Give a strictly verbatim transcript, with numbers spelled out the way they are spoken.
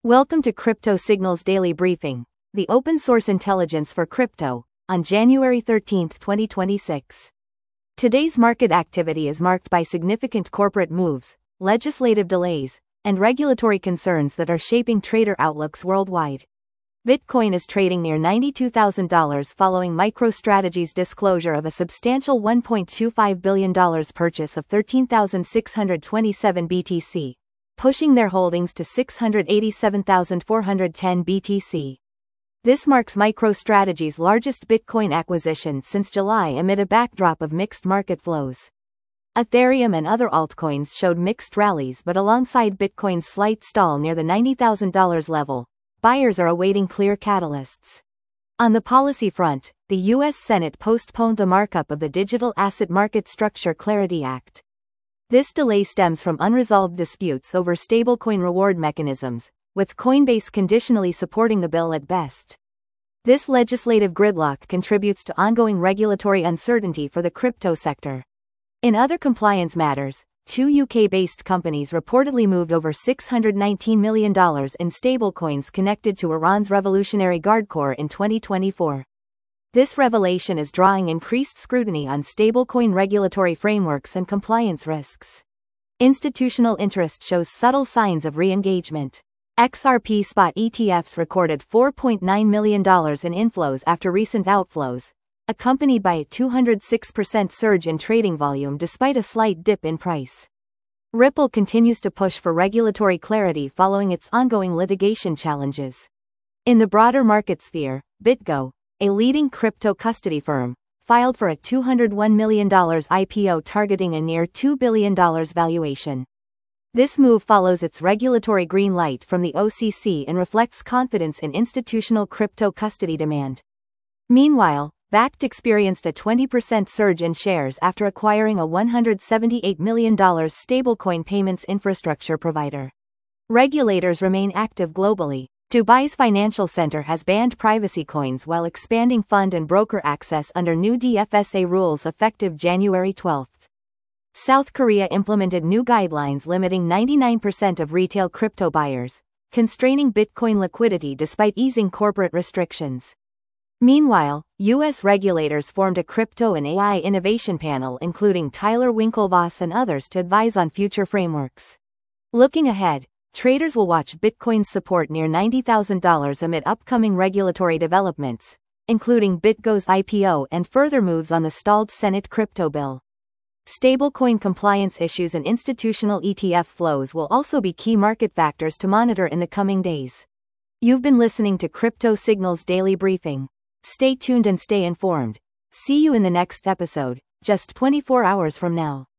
Welcome to Crypto Signals Daily Briefing, the open source intelligence for crypto, on January thirteenth, twenty twenty-six. Today's market activity is marked by significant corporate moves, legislative delays, and regulatory concerns that are shaping trader outlooks worldwide. Bitcoin is trading near ninety-two thousand dollars following MicroStrategy's disclosure of a substantial one point two five billion dollars purchase of thirteen thousand six hundred twenty-seven B T C, pushing their holdings to six hundred eighty-seven thousand four hundred ten B T C. This marks MicroStrategy's largest Bitcoin acquisition since July amid a backdrop of mixed market flows. Ethereum and other altcoins showed mixed rallies, but alongside Bitcoin's slight stall near the ninety thousand dollars level, buyers are awaiting clear catalysts. On the policy front, the U S Senate postponed the markup of the Digital Asset Market Structure Clarity Act. This delay stems from unresolved disputes over stablecoin reward mechanisms, with Coinbase conditionally supporting the bill at best. This legislative gridlock contributes to ongoing regulatory uncertainty for the crypto sector. In other compliance matters, two U K-based companies reportedly moved over six hundred nineteen million dollars in stablecoins connected to Iran's Revolutionary Guard Corps in twenty twenty-four. This revelation is drawing increased scrutiny on stablecoin regulatory frameworks and compliance risks. Institutional interest shows subtle signs of re-engagement. X R P spot E T Fs recorded four point nine million dollars in inflows after recent outflows, accompanied by a two hundred six percent surge in trading volume despite a slight dip in price. Ripple continues to push for regulatory clarity following its ongoing litigation challenges. In the broader market sphere, BitGo, a leading crypto custody firm, filed for a two hundred one million dollars I P O targeting a near two billion dollars valuation. This move follows its regulatory green light from the O C C and reflects confidence in institutional crypto custody demand. Meanwhile, Bakkt experienced a twenty percent surge in shares after acquiring a one hundred seventy-eight million dollars stablecoin payments infrastructure provider. Regulators remain active globally. Dubai's financial center has banned privacy coins while expanding fund and broker access under new D F S A rules effective January twelfth. South Korea implemented new guidelines limiting ninety-nine percent of retail crypto buyers, constraining Bitcoin liquidity despite easing corporate restrictions. Meanwhile, U S regulators formed a crypto and A I innovation panel including Tyler Winklevoss and others to advise on future frameworks. Looking ahead, traders will watch Bitcoin's support near ninety thousand dollars amid upcoming regulatory developments, including BitGo's I P O and further moves on the stalled Senate crypto bill. Stablecoin compliance issues and institutional E T F flows will also be key market factors to monitor in the coming days. You've been listening to Crypto Signals Daily Briefing. Stay tuned and stay informed. See you in the next episode, just twenty-four hours from now.